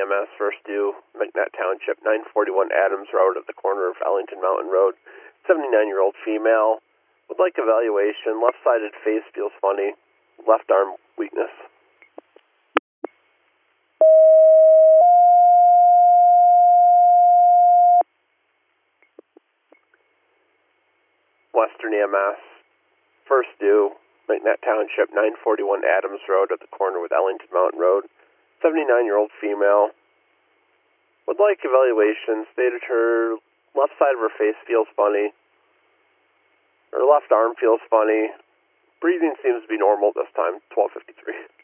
EMS, first due, McNutt Township, 941 Adams Road at the corner of Ellington Mountain Road. 79-year-old female. Would like evaluation. Left-sided face feels funny. Left arm weakness. Western EMS, first due, McNutt Township, 941 Adams Road at the corner with Ellington Mountain Road. 79-year-old female. Would like evaluation. Stated her left side of her face feels funny. Her left arm feels funny. Breathing seems to be normal this time, 12:53.